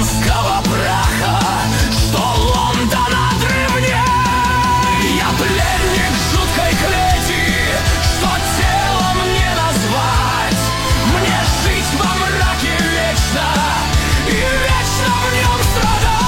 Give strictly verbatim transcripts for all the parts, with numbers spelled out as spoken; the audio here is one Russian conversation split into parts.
Багрянского праха, что Лондона древней. Я пленник жуткой клети, что телом не назвать. Мне жить во мраке вечно и вечно в нем страдать.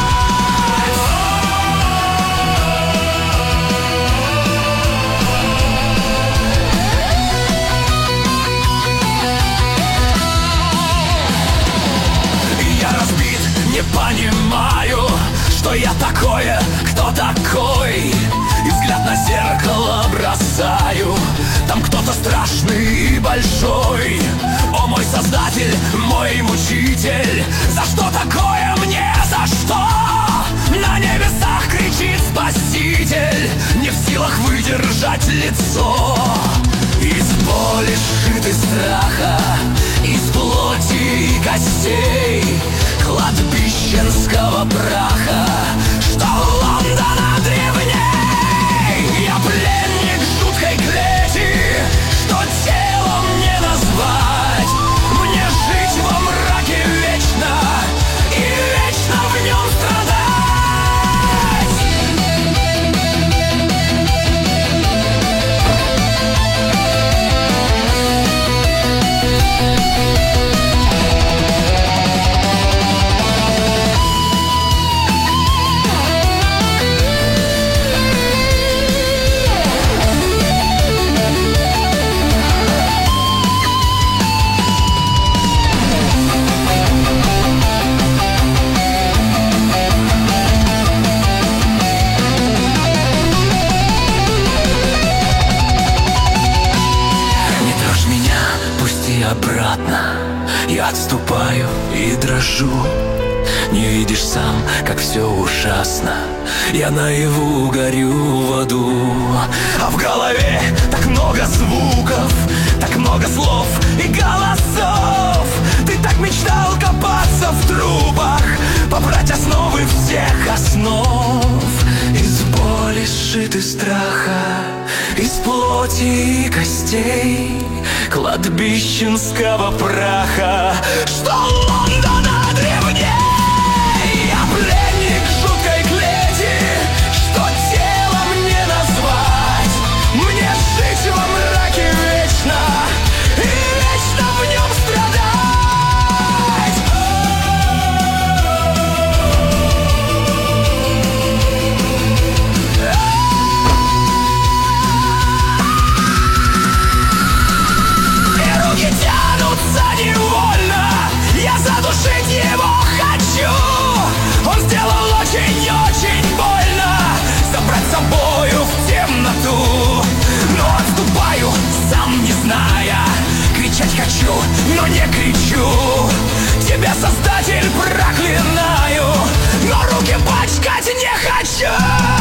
Я разбит, не понимаю, что я такое, кто такой. И взгляд на зеркало бросаю, там кто-то страшный и большой. О, мой создатель, мой мучитель, за что такое мне, за что? На небесах кричит спаситель, не в силах выдержать лицо. Из боли сшиты страха, из плоти и костей, кладбищенского праха, что Лондона древней. Я пленник жуткой клети, что телом не назвать. Мне жить во мраке вечно и вечно в нем страдать. Обратно я отступаю и дрожу. Не видишь сам, как все ужасно. Я наяву горю в аду. А в голове так много звуков, так много слов и голосов. Ты так мечтал копаться в трубах, побрать основы всех основ. Из боли сшиты страха, из плоти и костей, кладбищенского праха, что Лондона древней. Я пленник жуткой клети, что телом не назвать. Мне жить во мраке вечно и вечно в нем страдать. Тянутся невольно, я задушить его хочу. Он сделал очень-очень больно, забрать с собою в темноту. Но отступаю, сам не зная, кричать хочу, но не кричу. Тебя, Создатель, проклинаю, но руки пачкать не хочу.